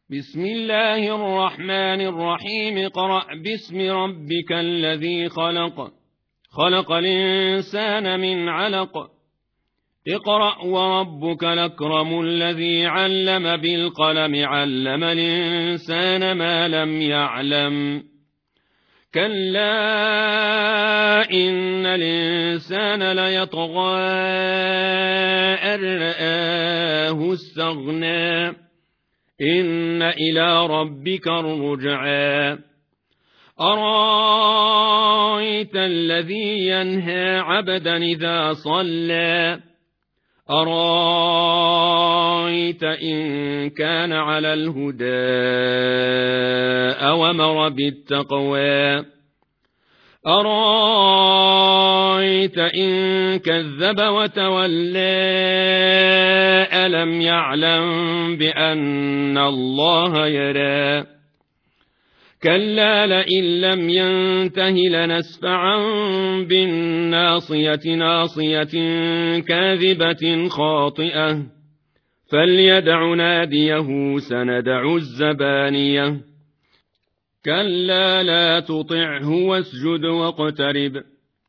بسم الله الرحمن الرحيم اقرأ باسم ربك الذي خلق خلق الإنسان من علق اقرأ وربك الأكرم الذي علم بالقلم علم الإنسان ما لم يعلم كلا إن الإنسان ليطغى أن رآه استغنى إن إلى ربك الرجعى أرأيت الذي ينهى عبدا إذا صلى أرأيت إن كان على الهدى أوامر بالتقوى أرأيت إن كذب وتولى ألم يعلم بأن الله يرى كلا لئن لم ينته لنسفعا بالناصية ناصية كاذبة خاطئة فليدع ناديه سندع الزبانية كلا لا تطعه واسجد واقترب